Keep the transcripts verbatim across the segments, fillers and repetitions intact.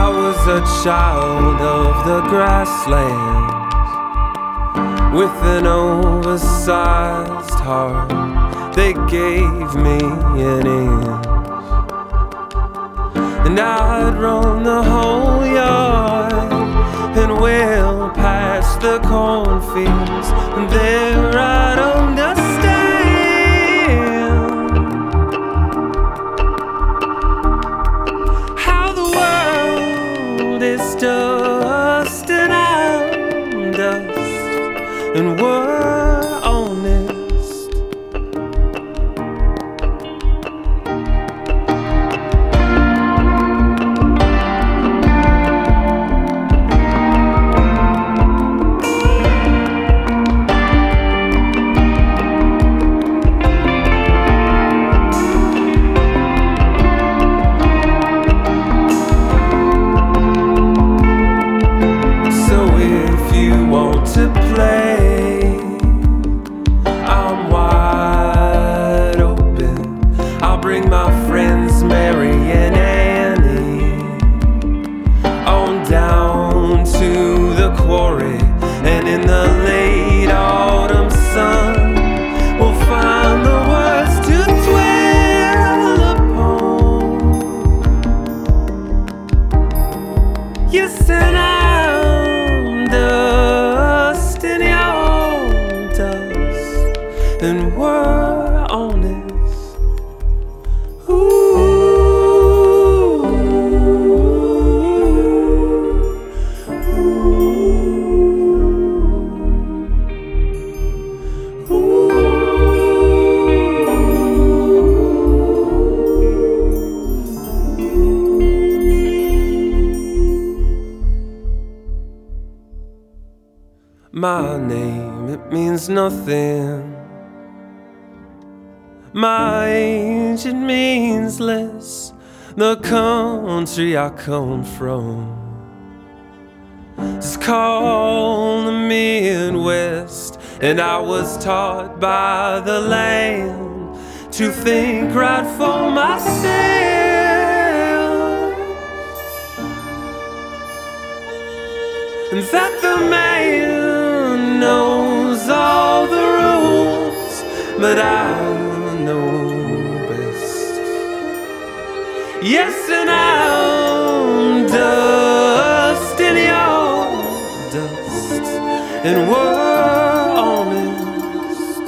I was a child of the grasslands with an oversized heart. They gave me an inch, and I'd roam the whole yard and well past the cornfields, and there I'd understand how the world is dust and I'm dust, and we're honest. To play, I'm wide open. I'll bring my friends Mary and Annie on down to the quarry, and in the late autumn sun we'll find the words to dwell upon. Yes, and I'm the and we're honest. Ooh, ooh, ooh. My name, it means nothing. My age, it means less. The country I come from is called the Midwest, and I was taught by the land to think right for myself, and that the man knows all the rules, but I know best. Yes, and I'm dust and you're dust, and we're honest.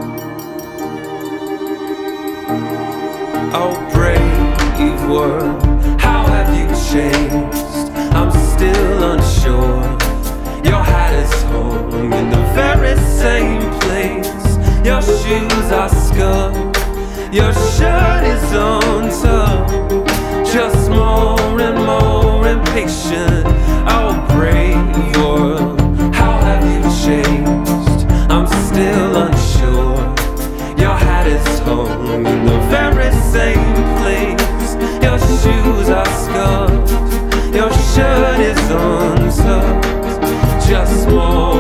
Oh, brave world, how have you changed? I'm still unsure. Your hat is hung in the very same place. Your shoes are scuffed, your shirt is untucked, just more and more impatient. Oh, brave world, how have you changed? I'm still unsure. Your hat is hung in the very same place. Your shoes are scuffed, your shirt is untucked, just more